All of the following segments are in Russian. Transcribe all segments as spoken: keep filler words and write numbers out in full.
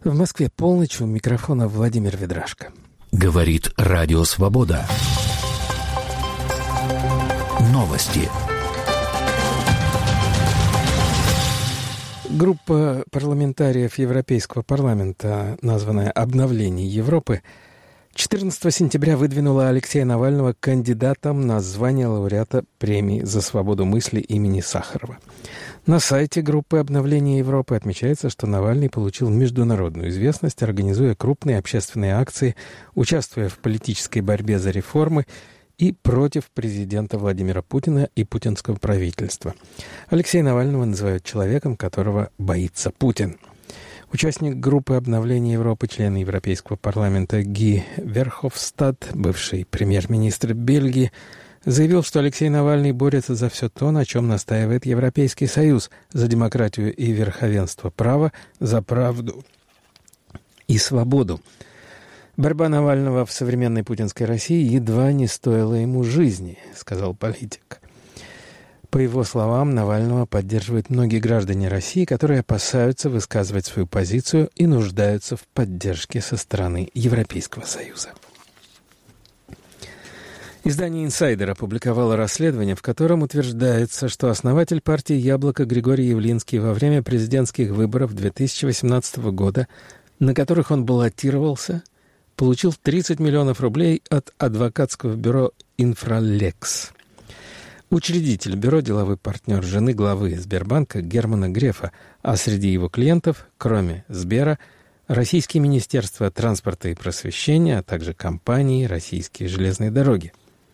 В Москве полночь, у микрофона Владимир Ведрашко. Говорит Радио Свобода. Новости. Группа парламентариев Европейского парламента, названная «Обновление Европы», четырнадцатого сентября выдвинула Алексея Навального кандидатом на звание лауреата премии за свободу мысли имени Сахарова. На сайте группы «Обновление Европы» отмечается, что Навальный получил международную известность, организуя крупные общественные акции, участвуя в политической борьбе за реформы и против президента Владимира Путина и путинского правительства. Алексея Навального называют человеком, которого боится Путин. Участник группы «Обновление Европы», член Европейского парламента Ги Верховстад, бывший премьер-министр Бельгии, заявил, что Алексей Навальный борется за все то, на чем настаивает Европейский Союз: за демократию и верховенство права, за правду и свободу. Борьба Навального в современной путинской России едва не стоила ему жизни, сказал политик. По его словам, Навального поддерживают многие граждане России, которые опасаются высказывать свою позицию и нуждаются в поддержке со стороны Европейского Союза. Издание «Инсайдер» опубликовало расследование, в котором утверждается, что основатель партии «Яблоко» Григорий Явлинский во время президентских выборов две тысячи восемнадцатого года, на которых он баллотировался, получил тридцать миллионов рублей от адвокатского бюро «Инфралекс». Учредитель бюро — деловой партнер жены главы Сбербанка Германа Грефа, а среди его клиентов, кроме Сбера, российские министерства транспорта и просвещения, а также компании «Российские железные дороги».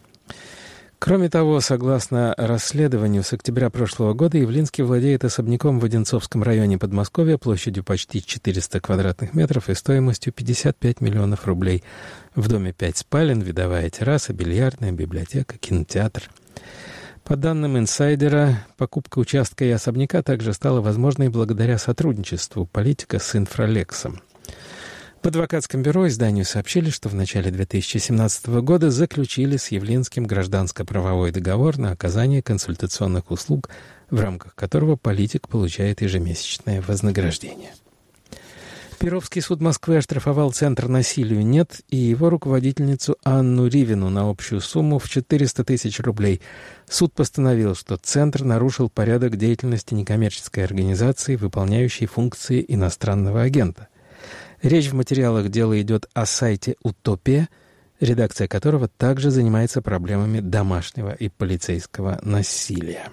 Кроме того, согласно расследованию, с октября прошлого года Явлинский владеет особняком в Одинцовском районе Подмосковья площадью почти четыреста квадратных метров и стоимостью пятьдесят пять миллионов рублей. В доме пять спален, видовая терраса, бильярдная, библиотека, кинотеатр. По данным «Инсайдера», покупка участка и особняка также стала возможной благодаря сотрудничеству политика с «Инфралексом». В адвокатском бюро изданию сообщили, что в начале две тысячи семнадцатого года заключили с Явлинским гражданско-правовой договор на оказание консультационных услуг, в рамках которого политик получает ежемесячное вознаграждение. Перовский суд Москвы оштрафовал Центр «Насилию нет» и его руководительницу Анну Ривину на общую сумму в четыреста тысяч рублей. Суд постановил, что Центр нарушил порядок деятельности некоммерческой организации, выполняющей функции иностранного агента. Речь в материалах дела идет о сайте «Утопия», редакция которого также занимается проблемами домашнего и полицейского насилия.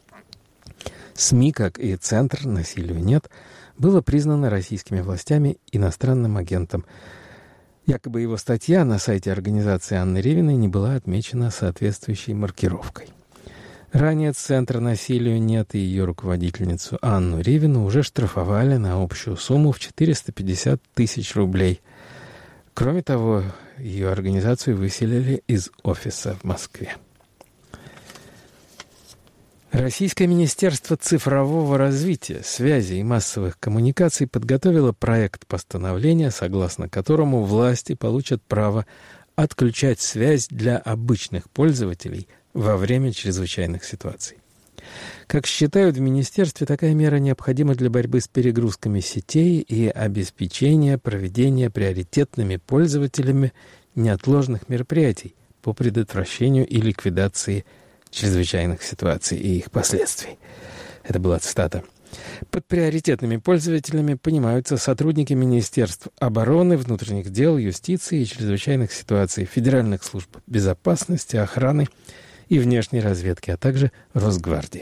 СМИ, как и Центр «Насилию нет», было признано российскими властями иностранным агентом. Якобы его статья на сайте организации Анны Ривиной не была отмечена соответствующей маркировкой. Ранее Центр «Насилию нет» и ее руководительницу Анну Ривину уже штрафовали на общую сумму в четыреста пятьдесят тысяч рублей. Кроме того, ее организацию выселили из офиса в Москве. Российское министерство цифрового развития, связи и массовых коммуникаций подготовило проект постановления, согласно которому власти получат право отключать связь для обычных пользователей во время чрезвычайных ситуаций. Как считают в министерстве, такая мера необходима для борьбы с перегрузками сетей и обеспечения проведения приоритетными пользователями неотложных мероприятий по предотвращению и ликвидации чрезвычайных ситуаций и их последствий. Это была цитата. Под приоритетными пользователями понимаются сотрудники Министерств обороны, внутренних дел, юстиции и чрезвычайных ситуаций, федеральных служб безопасности, охраны и внешней разведки, а также Росгвардии.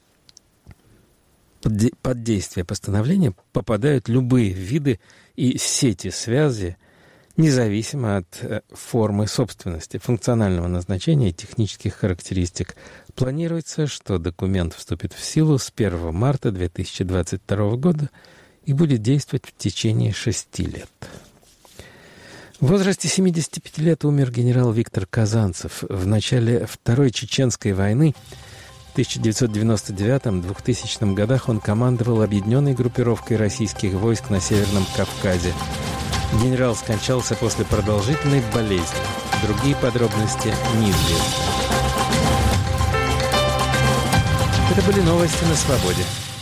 Под, де- под действие постановления попадают любые виды и сети связи, независимо от э, формы собственности, функционального назначения и технических характеристик. Планируется, что документ вступит в силу с первого марта две тысячи двадцать второго года и будет действовать в течение шести лет. В возрасте семидесяти пяти лет умер генерал Виктор Казанцев. В начале Второй Чеченской войны в тысяча девятьсот девяносто девятом — двухтысячном годах он командовал объединенной группировкой российских войск на Северном Кавказе. Генерал скончался после продолжительной болезни. Другие подробности неизвестны. Это были новости на Свободе.